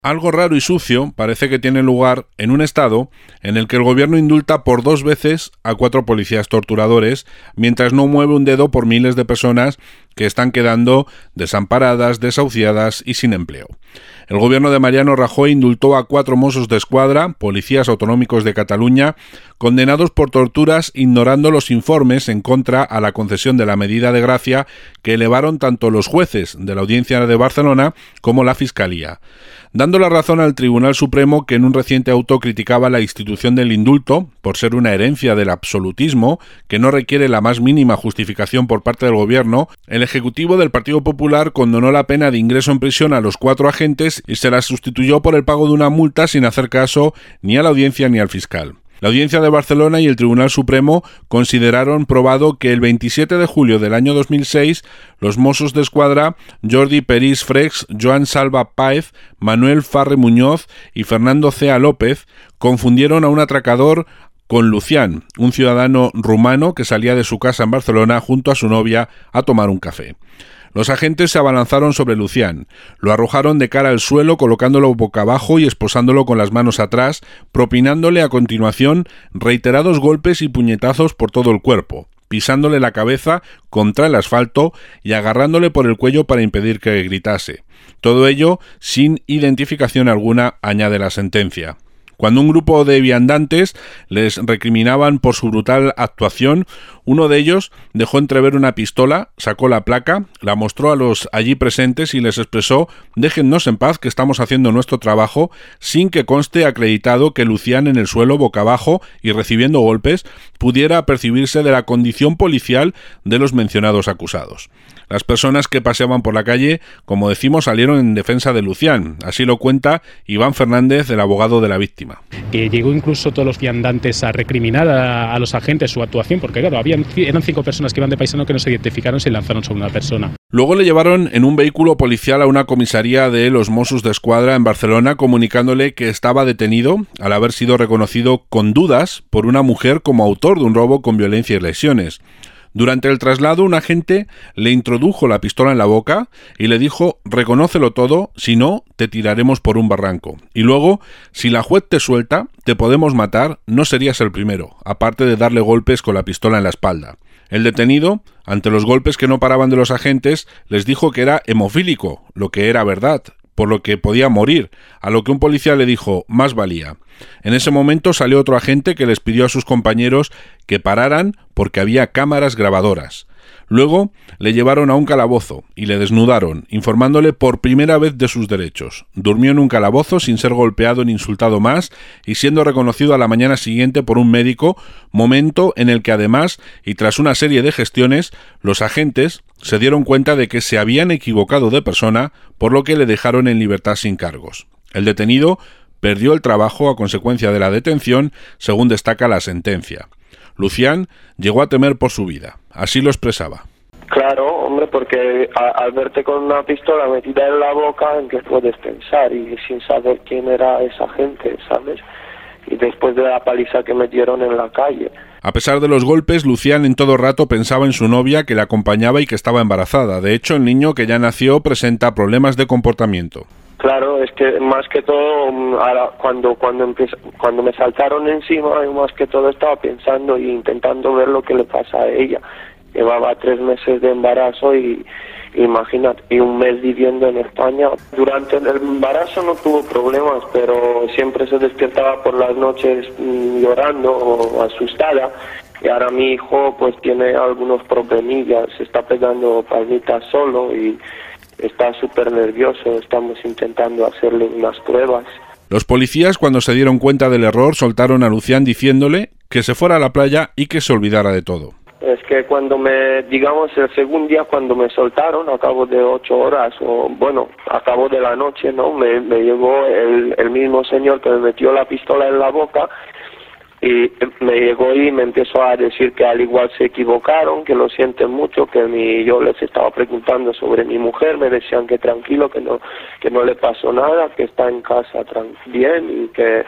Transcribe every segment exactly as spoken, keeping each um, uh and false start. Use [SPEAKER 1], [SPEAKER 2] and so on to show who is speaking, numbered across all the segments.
[SPEAKER 1] Algo raro y sucio parece que tiene lugar en un estado en el que el gobierno indulta por dos veces a cuatro policías torturadores, mientras no mueve un dedo por miles de personas que están quedando desamparadas, desahuciadas y sin empleo. El gobierno de Mariano Rajoy indultó a cuatro Mossos d'Esquadra, policías autonómicos de Cataluña, condenados por torturas ignorando los informes en contra a la concesión de la medida de gracia que elevaron tanto los jueces de la Audiencia de Barcelona como la Fiscalía, dando la razón al Tribunal Supremo, que en un reciente auto criticaba la institución del indulto por ser una herencia del absolutismo que no requiere la más mínima justificación por parte del gobierno. El Ejecutivo del Partido Popular condenó la pena de ingreso en prisión a los cuatro agentes y se la sustituyó por el pago de una multa sin hacer caso ni a la audiencia ni al fiscal. La Audiencia de Barcelona y el Tribunal Supremo consideraron probado que el veintisiete de julio del año dos mil seis los Mossos d'Esquadra Jordi Peris Frex, Joan Salva Páez, Manuel Farre Muñoz y Fernando Cea López confundieron a un atracador con Lucián, un ciudadano rumano que salía de su casa en Barcelona junto a su novia a tomar un café. Los agentes se abalanzaron sobre Lucián, lo arrojaron de cara al suelo colocándolo boca abajo y esposándolo con las manos atrás, propinándole a continuación reiterados golpes y puñetazos por todo el cuerpo, pisándole la cabeza contra el asfalto y agarrándole por el cuello para impedir que gritase. Todo ello sin identificación alguna, añade la sentencia. Cuando un grupo de viandantes les recriminaban por su brutal actuación, uno de ellos dejó entrever una pistola, sacó la placa, la mostró a los allí presentes y les expresó: «Déjennos en paz, que estamos haciendo nuestro trabajo», sin que conste acreditado que Lucián, en el suelo boca abajo y recibiendo golpes, pudiera percibirse de la condición policial de los mencionados acusados. Las personas que paseaban por la calle, como decimos, salieron en defensa de Lucián. Así lo cuenta Iván Fernández, el abogado de la víctima.
[SPEAKER 2] Que llegó incluso todos los viandantes a recriminar a, a los agentes su actuación, porque claro, habían, eran cinco personas que iban de paisano que no se identificaron y se lanzaron sobre una persona.
[SPEAKER 1] Luego le llevaron en un vehículo policial a una comisaría de los Mossos d'Esquadra en Barcelona, comunicándole que estaba detenido al haber sido reconocido con dudas por una mujer como autor de un robo con violencia y lesiones. Durante el traslado, un agente le introdujo la pistola en la boca y le dijo: «Reconócelo todo, si no, te tiraremos por un barranco. Y luego, si la juez te suelta, te podemos matar, no serías el primero», aparte de darle golpes con la pistola en la espalda. El detenido, ante los golpes que no paraban de los agentes, les dijo que era hemofílico, lo que era verdad, por lo que podía morir, a lo que un policía le dijo: «Más valía». En ese momento salió otro agente que les pidió a sus compañeros que pararan porque había cámaras grabadoras. Luego le llevaron a un calabozo y le desnudaron, informándole por primera vez de sus derechos. Durmió en un calabozo sin ser golpeado ni insultado más y siendo reconocido a la mañana siguiente por un médico, momento en el que además, y tras una serie de gestiones, los agentes se dieron cuenta de que se habían equivocado de persona, por lo que le dejaron en libertad sin cargos. El detenido perdió el trabajo a consecuencia de la detención, según destaca la sentencia. Lucián llegó a temer por su vida. Así lo expresaba.
[SPEAKER 3] Claro, hombre, porque a, al verte con una pistola metida en la boca, ¿en qué puedes pensar? Y sin saber quién era esa gente, ¿sabes? Y después de la paliza que me dieron en la calle.
[SPEAKER 1] A pesar de los golpes, Lucián en todo rato pensaba en su novia, que le acompañaba y que estaba embarazada. De hecho, el niño que ya nació presenta problemas de comportamiento.
[SPEAKER 3] Claro, es que más que todo, ahora, cuando cuando empieza, cuando me saltaron encima, más que todo estaba pensando e intentando ver lo que le pasa a ella. Llevaba tres meses de embarazo y imagínate, y un mes viviendo en España. Durante el embarazo no tuvo problemas, pero siempre se despertaba por las noches mmm, llorando o asustada. Y ahora mi hijo pues tiene algunos problemillas, se está pegando palmitas solo y está súper nervioso. Estamos intentando hacerle unas pruebas.
[SPEAKER 1] Los policías, cuando se dieron cuenta del error, soltaron a Lucián diciéndole que se fuera a la playa y que se olvidara de todo.
[SPEAKER 3] Es que cuando me, digamos, el segundo día cuando me soltaron, a cabo de ocho horas, o bueno, a cabo de la noche, ¿no? Me, me llegó el, el mismo señor que me metió la pistola en la boca y me llegó y me empezó a decir que al igual se equivocaron, que lo sienten mucho, que mi, yo les estaba preguntando sobre mi mujer, me decían que tranquilo, que no que no le pasó nada, que está en casa bien y que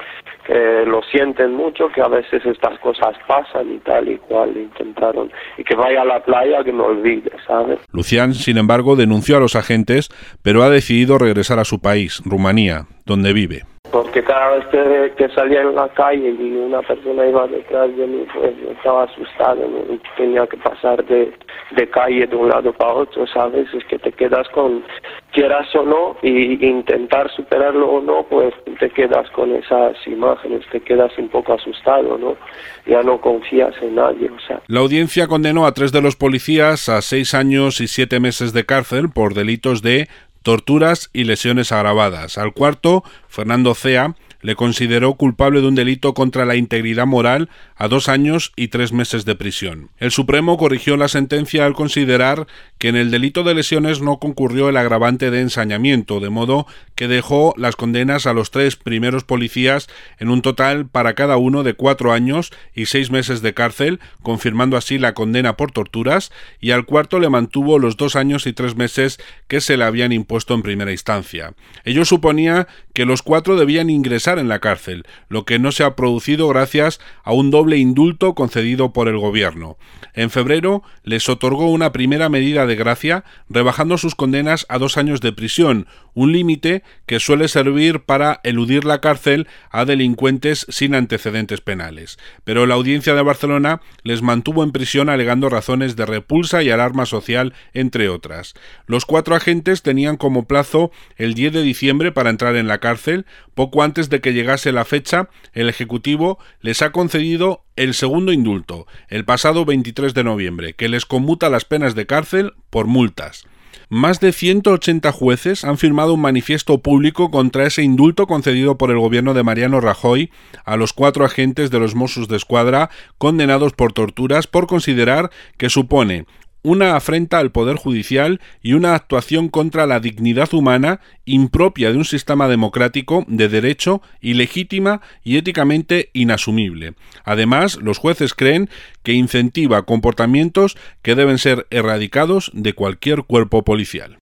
[SPEAKER 3] que lo sienten mucho, que a veces estas cosas pasan y tal y cual, intentaron, y que vaya a la playa, que me olvide, ¿sabes?
[SPEAKER 1] Lucián, sin embargo, denunció a los agentes, pero ha decidido regresar a su país, Rumanía, donde vive.
[SPEAKER 3] Porque cada vez que, que salía en la calle y una persona iba detrás de mí, pues yo estaba asustado, ¿no? Tenía que pasar de, de calle de un lado para otro, ¿sabes? Es que te quedas con, quieras o no, y intentar superarlo o no, pues te quedas con esas imágenes, te quedas un poco asustado, ¿no? Ya no confías en nadie, o sea.
[SPEAKER 1] La audiencia condenó a tres de los policías a seis años y siete meses de cárcel por delitos de torturas y lesiones agravadas. Al cuarto, Fernando Cea, le consideró culpable de un delito contra la integridad moral a dos años y tres meses de prisión. El Supremo corrigió la sentencia al considerar que en el delito de lesiones no concurrió el agravante de ensañamiento, de modo que dejó las condenas a los tres primeros policías en un total para cada uno de cuatro años y seis meses de cárcel, confirmando así la condena por torturas, y al cuarto le mantuvo los dos años y tres meses que se le habían impuesto en primera instancia. Ello suponía que los cuatro debían ingresar en la cárcel, lo que no se ha producido gracias a un doble indulto concedido por el gobierno. En febrero les otorgó una primera medida de gracia, rebajando sus condenas a dos años de prisión, un límite que suele servir para eludir la cárcel a delincuentes sin antecedentes penales. Pero la Audiencia de Barcelona les mantuvo en prisión alegando razones de repulsa y alarma social, entre otras. Los cuatro agentes tenían como plazo el diez de diciembre para entrar en la cárcel. Poco antes de que llegase la fecha, el Ejecutivo les ha concedido el segundo indulto, el pasado veintitrés de noviembre, que les conmuta las penas de cárcel por multas. Más de ciento ochenta jueces han firmado un manifiesto público contra ese indulto concedido por el gobierno de Mariano Rajoy a los cuatro agentes de los Mossos d'Esquadra condenados por torturas por considerar que supone una afrenta al Poder Judicial y una actuación contra la dignidad humana impropia de un sistema democrático de derecho, ilegítima y éticamente inasumible. Además, los jueces creen que incentiva comportamientos que deben ser erradicados de cualquier cuerpo policial.